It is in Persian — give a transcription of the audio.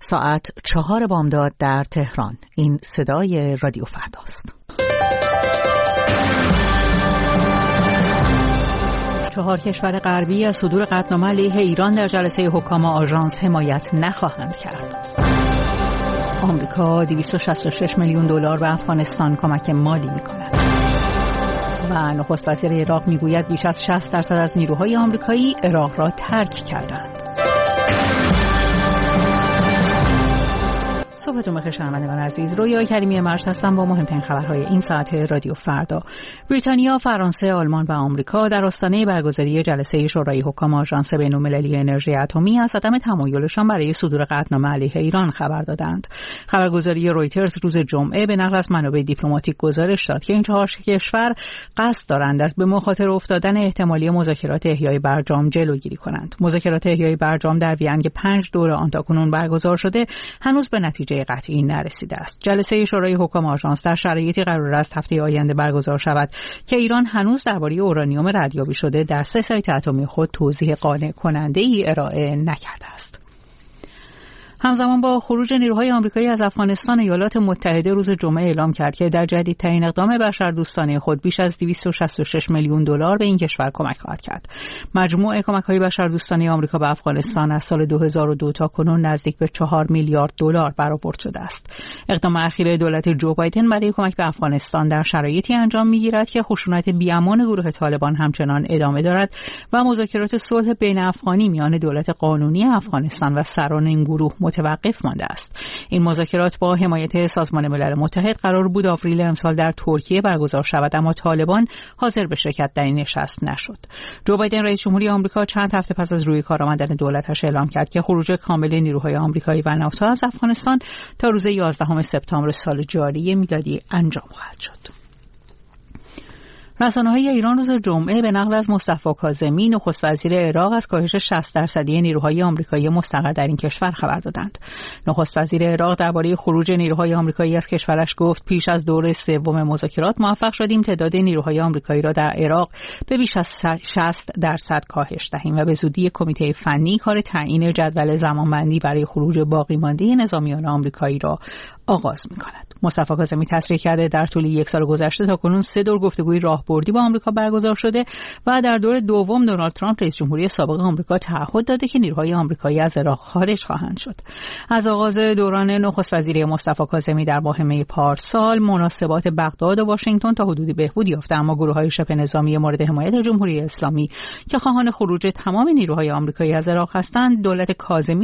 ساعت 4 بامداد در تهران. این صدای رادیو فرداست. 4 کشور غربی از صدور قطعنامه علیه ایران در جلسه حکام آژانس حمایت نخواهند کرد. آمریکا 266 میلیون دلار به افغانستان کمک مالی می‌کند. و نخست وزیر عراق میگوید بیش از 60% از نیروهای آمریکایی عراق را ترک کردند. صبحتون بخیر شنوندگان عزیز. رویا کریمی مرز هستم با مهمترین خبرهای این ساعت رادیو فردا. بریتانیا، فرانسه، آلمان و آمریکا در آستانه برگزاری جلسه شورای حکام آژانس بین‌المللی انرژی اتمی از عدم تمایلشان برای صدور قطعنامه علیه ایران خبر دادند. خبرگزاری رویترز روز جمعه به نقل از منابع دیپلماتیک گزارش داد که این 4 کشور قصد دارند از به مخاطره افتادن احتمالی مذاکرات احیای برجام جلوگیری کنند. مذاکرات احیای برجام در وین که 5 دوره آن تاکنون برگزار شده هنوز به نتیجه قطعی نرسیده است. جلسه شورای حکام آژانس در شرایطی قرار است هفته آینده برگزار شود که ایران هنوز درباره اورانیوم ردیابی شده در 3 سایت اتمی خود توضیح قانع کننده‌ای ارائه نکرده است. همزمان با خروج نیروهای آمریکایی از افغانستان، ایالات متحده روز جمعه اعلام کرد که در جدیدترین اقدام بشردوستانه خود بیش از 266 میلیون دلار به این کشور کمک خواهد کرد. مجموع کمک‌های بشردوستانه آمریکا به افغانستان از سال 2002 تا کنون نزدیک به 4 میلیارد دلار برآورد شده است. اقدام اخیر دولت جو بایدن برای کمک به افغانستان در شرایطی انجام می‌گیرد که خشونت بی‌امان گروه طالبان همچنان ادامه دارد و مذاکرات صلح بین افغانی میان دولت قانونی افغانستان و سران این گروه متوقف مانده است. این مذاکرات با حمایت سازمان ملل متحد قرار بود آوریل امسال در ترکیه برگزار شود، اما طالبان حاضر به شرکت در این نشست نشد. جو بایدن رئیس جمهوری آمریکا چند هفته پس از روی کار آمدن دولتش اعلام کرد که خروج کامل نیروهای آمریکایی و ناتو از افغانستان تا روز 11 سپتامبر سال جاری میلادی انجام خواهد شد. رسانه‌های ایران روز جمعه به نقل از مصطفی کاظمی، نخست وزیر عراق، از کاهش 60% نیروهای آمریکایی مستقر در این کشور خبر دادند. نخست وزیر عراق درباره خروج نیروهای آمریکایی از کشورش گفت: پیش از دور سوم مذاکرات موفق شدیم تعداد نیروهای آمریکایی را در عراق به بیش از 60% کاهش دهیم و به زودی کمیته فنی کار تعیین جدول زمانبندی برای خروج باقی مانده نظامیان آمریکایی را آغاز می‌کند. مصطفی کاظمی تصریح کرده در طول 1 سال گذشته تاکنون 3 دور گفتگوی راهبردی با آمریکا برگزار شده و در دور دوم دونالد ترامپ رئیس جمهوری سابق آمریکا تعهد داده که نیروهای آمریکایی از عراق خارج خواهند شد. از آغاز دوران نخست وزیری مصطفی کاظمی در ماه می پارسال، مناسبات بغداد و واشنگتن تا حدودی بهبود یافته، اما گروه‌های شبه نظامی مورد حمایت جمهوری اسلامی که خواهان خروج تمام نیروهای آمریکایی از عراق هستند، دولت کاظمی